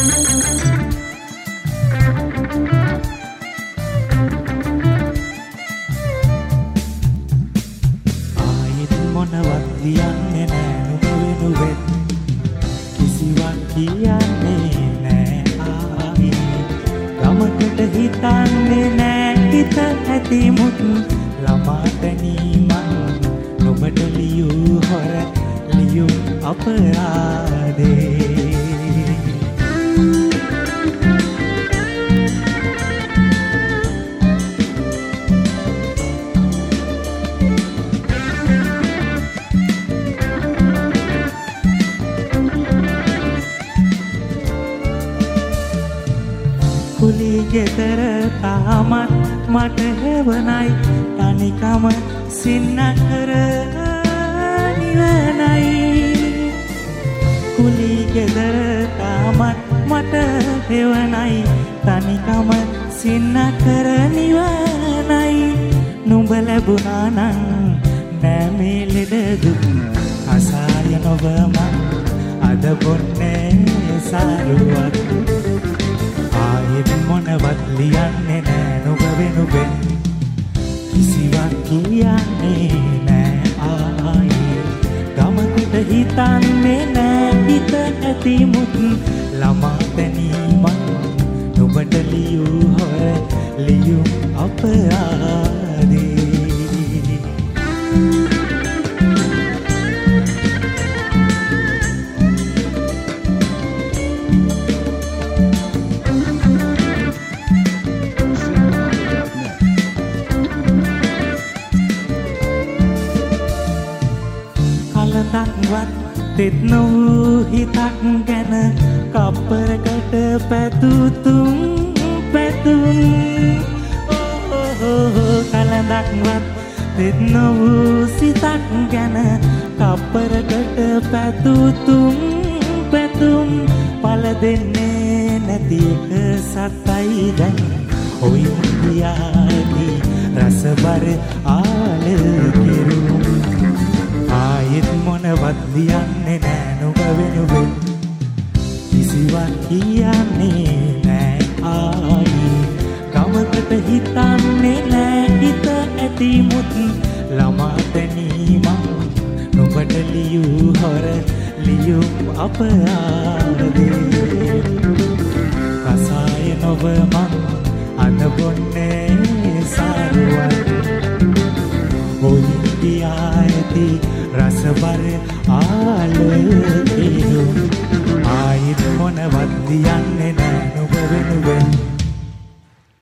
මොනවත් ලියන්නේ නෑ නුඹ වෙනුවෙන් කිසිවක් කියන්නේ නෑ ආයි ගමකට හිතන්නේ නෑ හිත ඇතිමුත් ළමාතනී මං නුඹට ලියූ හොර ලියුම් අපරාදේ කුලී ගෙදර තාමත් මට හැවනයි තනිකම සින්න කර නිවනයි කුලී ගෙදර තාමත් මට හැවනයි තනිකම සින්න කර නිවනයි නුඹ ලැබුණා නම් නෑ මේ ලෙඩ දුක් අසාය නොව මං අද බොන්නේ සාරුවක් ආයෙත් මොනවත් ලියන්නේ නෑ නුඹ වෙනුවෙන් කිසිවක් කියන්නේ නෑ ආයි ගමකට හිතන්නේ නෑ හිත ඇතිමුත් ළමාතනී මං නුඹට ලියූ හොර ලියුම් අපරාදේ කලදක්වත් තෙත් නොවූ හිතක් ගැන කප්පරකට පැතුතුම් පැතුම් කලදක්වත් තෙත් නොවූ සිතක් ගැන කප්පරකට පැතුතුම් පැතුම් පල දෙන්නේ නැති එක සත්තයි දැන් ඔයි මුදියාදී රසබර ආල කෙරුම් ආයෙත් මොනවත් ලියන්නේ නෑ නුඹ වෙනුවෙන් කිසිවක් කියන්නේ නෑ ආයි ගමකට හිතන්නේ නෑ හිත ඇතිමුත් ළමාතනී මං නුඹට ලියූ හොර ලියුම් අපරාදේ කසාය නොව මං අද බොන්නේ සාරුවක් ඔයිතියායති රසබර ආලේරු ආයිත් මොනවත් ලියන්නේ නෑ